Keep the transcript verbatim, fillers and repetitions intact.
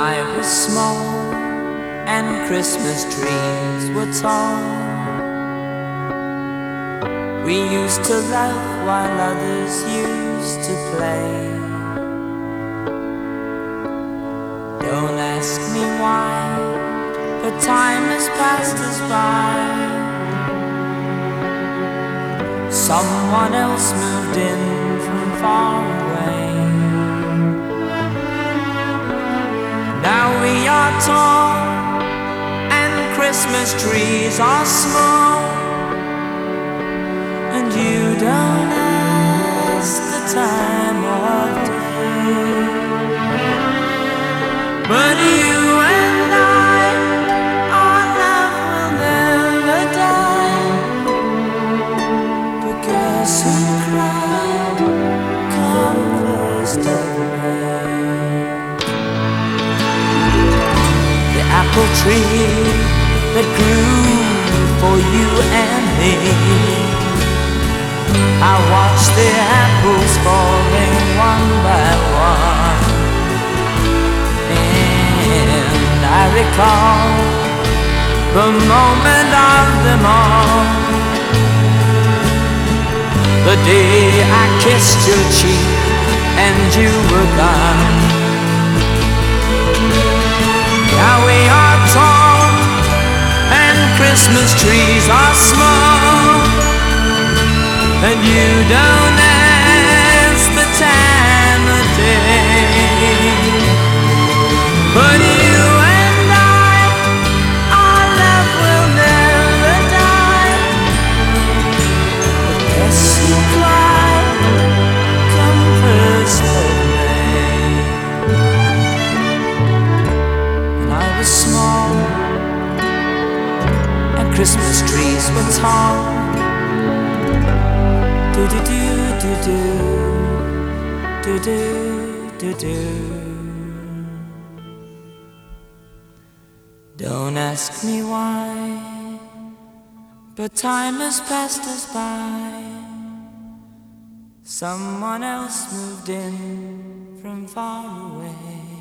I was small and Christmas trees were tall, we used to laugh while others used to play. Don't ask me why, but time has passed us by. Someone else moved in from far away. Now we are tall and Christmas trees are small, and you don't ask the time of day. But you and I, our love will never die, because who cried come first of May. The apple tree that grew for you and me, I watched the apples falling one by one, and I recall the moment of them all, the day I kissed your cheek and you were gone. Now we are tall and Christmas trees are small, and you don't ask the time of day. But you and I, our love will never die, unless you cry come first of May. When I was small and Christmas trees were tall, do do do do do do do do. Don't ask me why, but time has passed us by. Someone else moved in from far away.